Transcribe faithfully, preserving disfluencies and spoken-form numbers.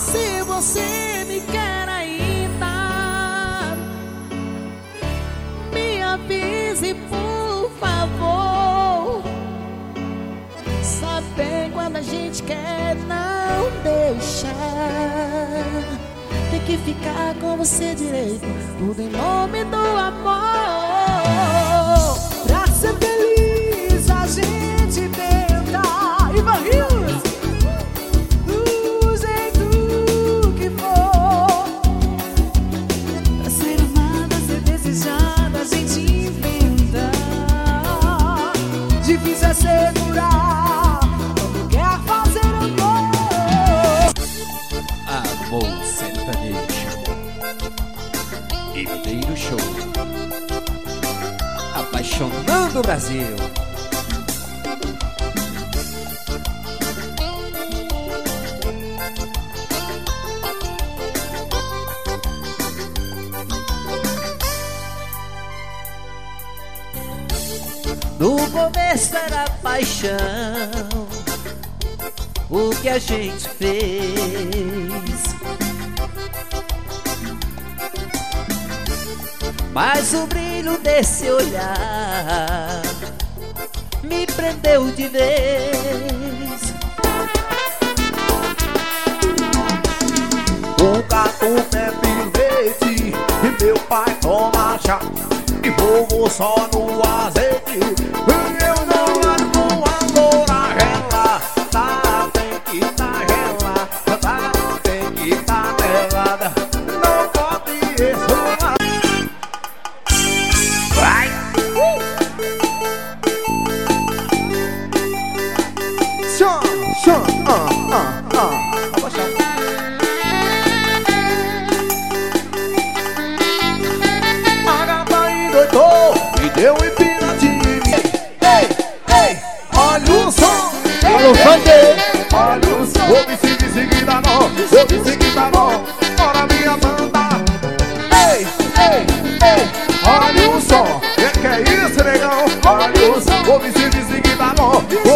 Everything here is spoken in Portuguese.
Se você me quer ainda, me avise, por favor. Saber quando a gente quer, não deixar. Tem que ficar com você direito, tudo em nome do amor. Pra ser feliz a gente tenta e vai do jeito que for. Pra ser amada, ser desejada, a gente inventa. Difícil é segurar quando quer fazer amor. Amor sertanejo, inteiro show, apaixonando o Brasil. No começo era paixão, o que a gente fez. Mas o brilho desse olhar me prendeu de vez. O gato bebe leite e meu pai toma chá, e vovô só no azeite. Eu não largo a loura relada, tem que tá gelada, tem que tá gelada, não pode esfumar. Vai! Uh! Chão, chão, ah, ah, ah. Abaixa. A gata endoidou e deu um empina de mim. Ei, ei, olha o som. Alô, Vander! Olha o som. Vou me seguir, seguida não. Vou me seguida não. Bora minha banda. Ei, ei, ei, olha o som. Que que é isso, negão? Olha o som. Vou me seguir, seguida não.